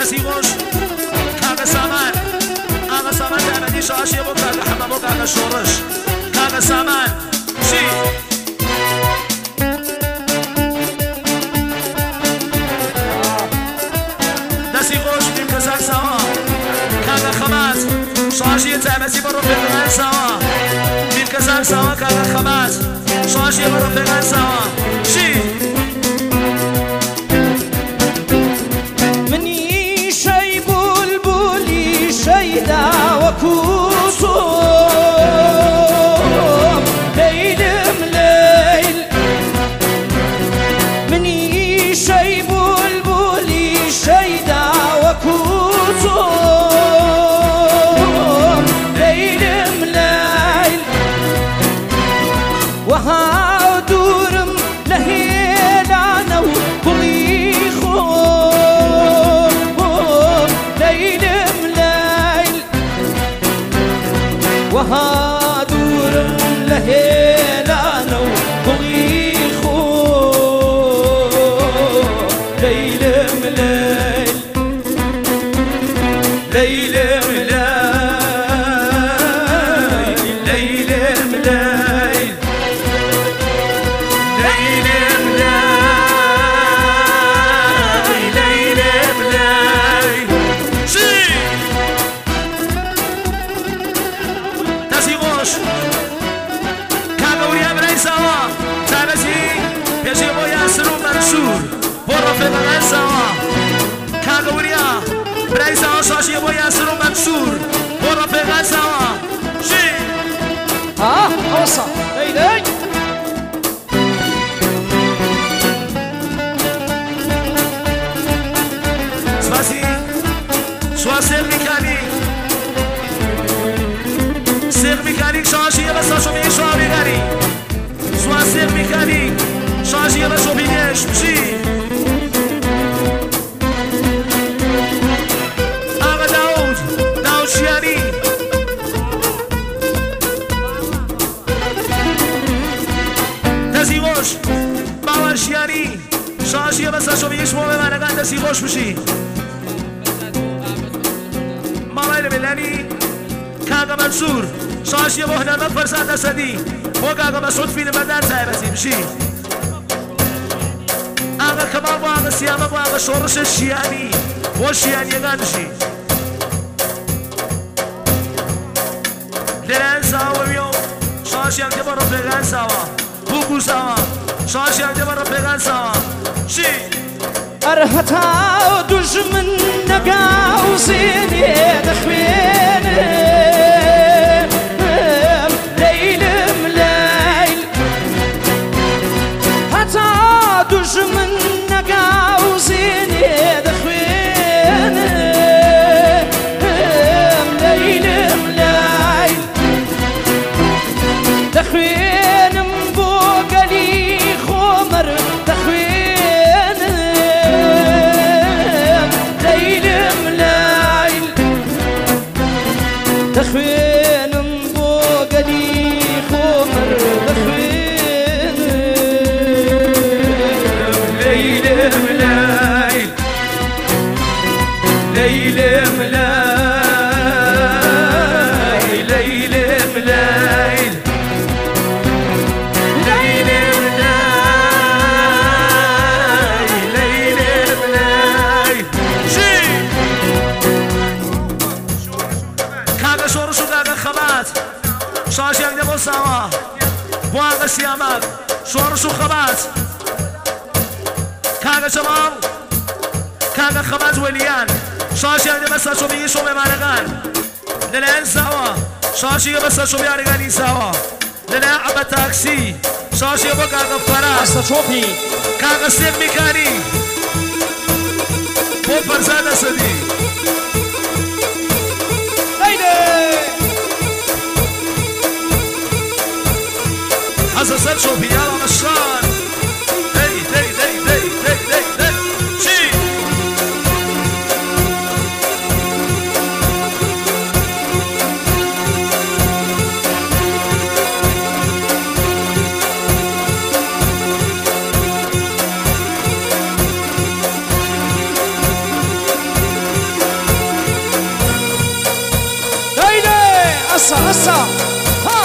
دستی خوش کاغ سامان آقا سامان دعمدی شاشی بو کاغ حمام بو کاغ شورش کاغ سامان چی دستی خوش نیم کسک سوا کاغ خمات شاشی دعمدی برو فقران سوا نیم کسک سوا کاغ خمات شاشی برو فقران سوا چی شيدا وكوصوم ليل مليل مني شي بلبلي شيدا وكوصوم ليل مليل وها دورم لهيلانا وبليخوم ليل وهادور لهيلانا وبغيخو ليل مليل ليل مليل ليل مليل ليل مليل ليل مليل شي كاغوريا برای سوا تابزی پیشی با یاسر و منصور برو فقط سوا كاغوريا برای سوا شاشی با یاسر و منصور برو فقط سوا شی اوصا ليلي سپاسی سواسر میکنی سيغ ميكانيك شاشية بس شوفي شو بيغاري سوا سيغ ميكانيك شاشية بس شوفي ليش مشي آغا داود شياني تزيغوش باور شياني شاشية بس شوفي شو بيغاري تزيغوش مشي ماما الملاني كاغا منصور شاشي ابو هنا فرسان اسدي وكاغا مسعود في المدار تايبتي مشي اغا كمان واغا سياما واغا شورش الشياني والشياني غانشي لران سوا اليوم شاشي اكتب رفقان سوا بوكو سوا شاشي اكتب رفقان سوا شي ارهتا دجمن نقاو زيني دخويني دجمن نقاو زيني دخوين ليل ملايل دخوين مبوغلي خمر دخوين ليل ملايل دخوين مبوغلي خمر دخوين ليل ملايل ليل ملايل ليل ملايل ليل ملايل شي كاغا شورشو كاغا خبات شاشي اكدبو سوا بواغا سيامك شورشو خبات كاغا شمال كاغا خبات وليان شاشي عندي بس شو بيشو بمارغان للان سوا شاشي بس شو بيارغاني سوا للان عبا تاكسي شاشي بو كاغا فراس شوفي كاغا سيب ميكاني بو فرزادة سدي حساسات شوفي يلا مشان دي دي دي دي دي دي دي شي هسا ها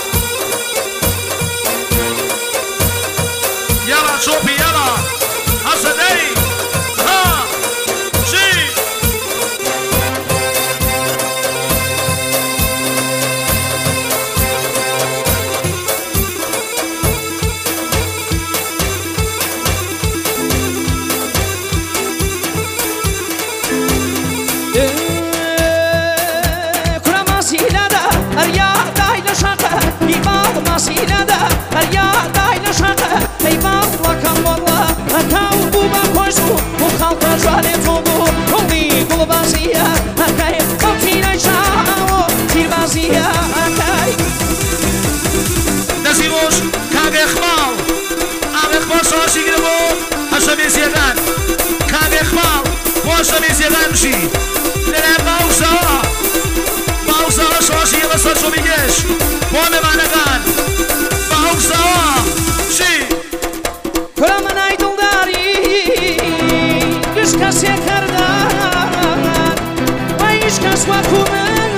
يلا شوفي يلا هسا داي ها شي نسيبوش كاغ إخبال أم إخبال شاشي قلبو هشميس يغان كاغ إخبال وهشميس يغان مشي لنا باو سوا شاشي يبسر شو بيجيش وامي معنقان باو سوا شي كل من عيدون داري كش كس يكردان ويش كس وكومن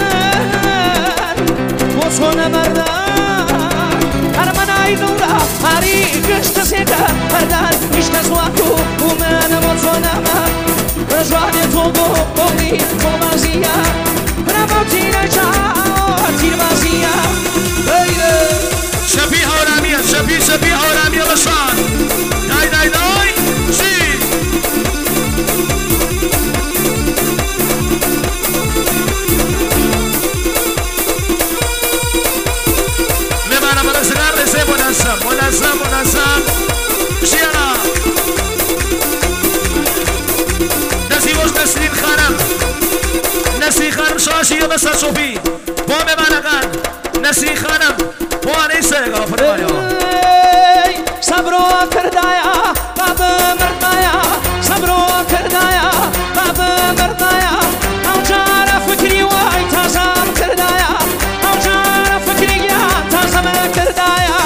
وصون مردان هر من عيدون داري كش كس يكردان ويش كس وكومن وصون مردان رجواني توبو بولي بومازيا رموتينا جاو تيرمازيا شبيه ورامية شبيه ورامية بشان داي شي ممانا مرسقار لسي مناسب شيانا نسيبوش نسرين خانم شاشي بسر شوفي بو ممانا كان نسرين خانم بو اني سرقا فرمايا صبرو كردايا باب مردايا صبرو كردايا باب مردايا او جار فكري واي تازم كردايا او جار فكري يا تازم كردايا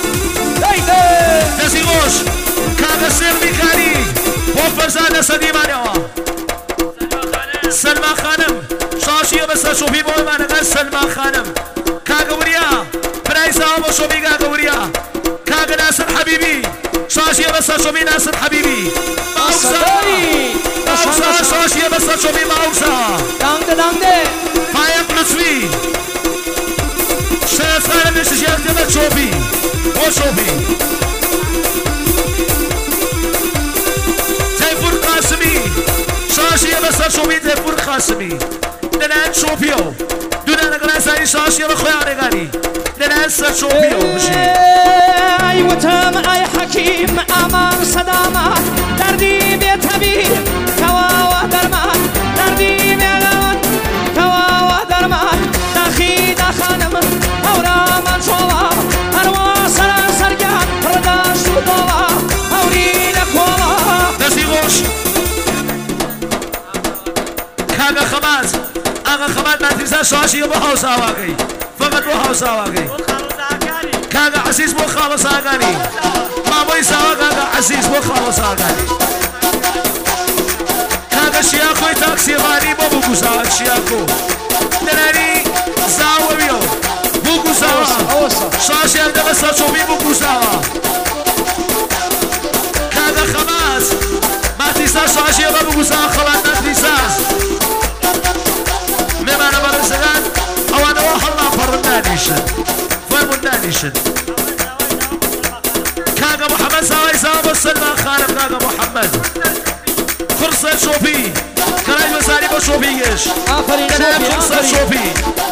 نسيبوش كاغا سيرمي كاري بو فرزان سديمانيا سلمى خانم شاشي بس شوفي بو مانا سلمى خانم كاغا وريا برايسا بو شوفي كاغا وريا كاغا ناصر حبيبي شاشي بس شوفي ناصر حبيبي باوسا شاشي بس شوفي باوسا دانده فايق لطفي شاف خانم نشتي يكتب شوفي بو شوفي تيفور قاسمي شاشي بس شوفي تيفور قاسمي دنان شوفيو دنان قناسي شاشي بخويا رغاني دنان شوفيو مشي اي وتم اي حكيم امان صدامة دردي بيتبيب كوا ودرمان دردي بيلون كوا ودرمان داخي دخانم اورا من شولا اروا سرا سرقان رداش ودولا اوري لكولا نسيغوش كاغا خماز اغا خماز ما تنسى شاشي بو حوصا واقعي فقط بو حوصا واقعي كاغا عزيز بو خالص آغاني ما بو يساوى كاغا عزيز بو خالص آغاني كاغا شياكو تاكسي غاني بو بوكو ساوى شياكو دلاني زاوى بيو بوكو ساوى شاشي ارده بسا شوفي بوكو ساوى كاغا خماس ما تنسى شاشي بو بوكو ساوى خلات ما تنساس ممانا برزغان اوانا وحلا فرنانيشن فرمونانيشن كاغا محمد ساوي ساوى السلمى خانم كاغا محمد فرصة شوفي كراج مساري بو شوفيش كناب فرصة شوفي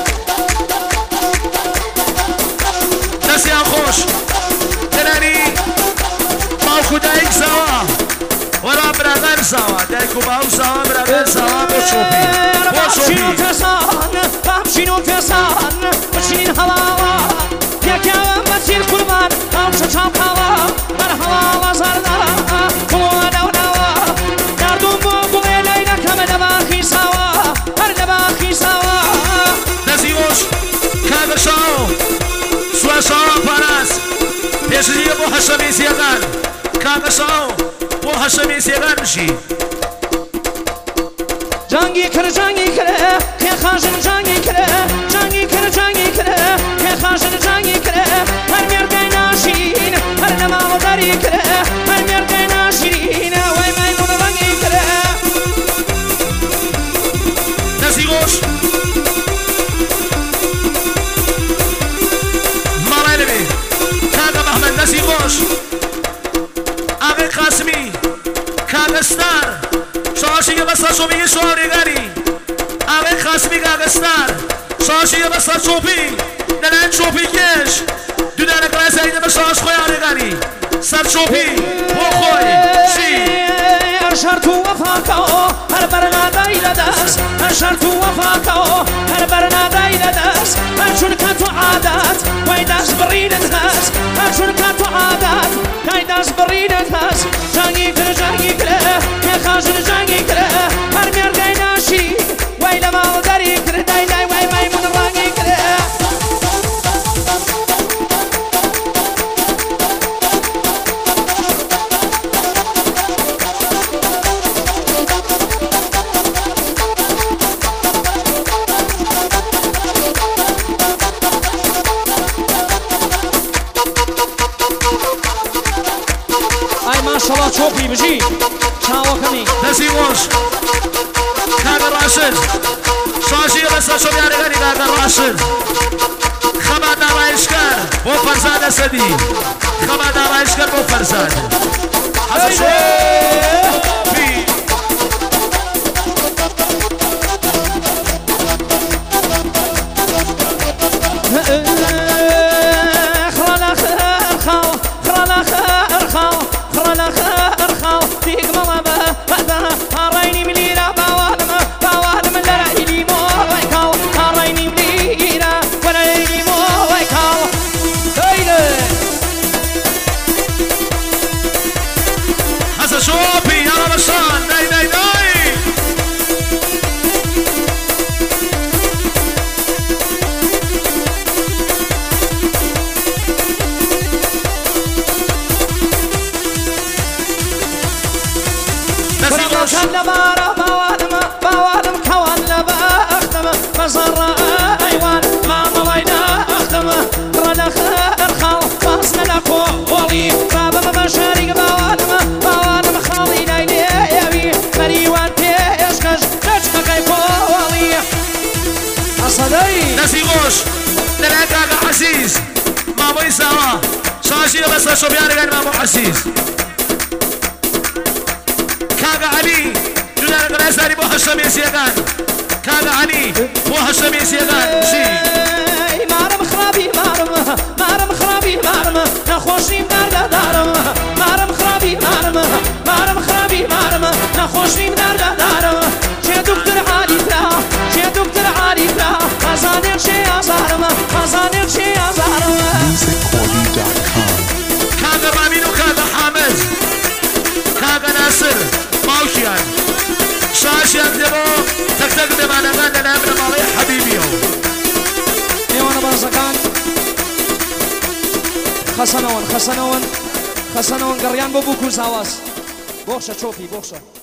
نسيان خوش دلاني ماوكو دايك ساوى ولا براغان ساوى دايكو باو ساوى براغان ساوى بو شوفي بو شوفي بامشينو كسان بشين هلالا يكاوم بسير قربان او ششام خالا من هلالا زرنا كوانا ونوا دردون بو قويلينا كمد باخي سوا هر باخي سوا نسيوش كاغا شاو سوا شاو باراس بيشجي بو هشمي سيغان كاغا شاو بو هشمي سيغان مشي جانگی کرد که خواجن جانگی کرد که خواجن جانگی کرد هر میردای ناشین هر نماو داری کرد هر میردای ناشین وای میمون رنگی کرد دستی خوش مالای نبی کاغا محمد دستی خوش آقای قاسمی کاغستار شاشی بسا شوبی شوریگاری آقای قاسمی کاغستار شاشی بسا شوبی نلان شوبی کش دودان کلاس ایده بساش خوی آریگاری سر شوبی بخوی شی شرط وفاكو هر برناداي لداس شرط وفاكو هر برناداي لداس شركة عادات ويداس بريد الناس شركة عادات كايداس بريد الناس جاني كره يا خاجر جاني كره هر ميرداي ناشي ويلا ما وداري كره داي واي ميمون راقي كره شلا چوبی بجی چاو کمی دستی خوش کاغا راشد شاشی بسا شوبی آریگاری کاغا راشد خبر دارایشگر بو فرزاد سدی خبر دارایشگر بو فرزاد حسن شوبی باوالم كوان لبا أختم مزرعة أيوان ما مضينا أختم رنخ الخال فاصل لكو ولي بابا مشاريق باوالم خالي ليلي يبي مريوان تيشكش تشكا كيفو ولي أصدي دستی خوش دلعك آقا حسيس ماموي سوا شاشي بس شو بيارغان مامو حسيس كاغا علي جودان قراساني بو هشامي سيغان كاغا علي بو هشامي سيغان شي مارم خرابي مارم خرابي نخوشني بدار دارم مارم خرابي مارم خرابي نخوشني بدار دارم شي دكتور عالي فرا خزانك شي ازارم musicquality.com كاغا رامين وكاغا حامد كاغا ناصر ماوشيان شاشيان ديبو تكتك بمانغان لنامنا مالي حبيبيو ايوانا بازكان خسنون قريان بو بوكو زاواز بوخشة شوفي بوخشة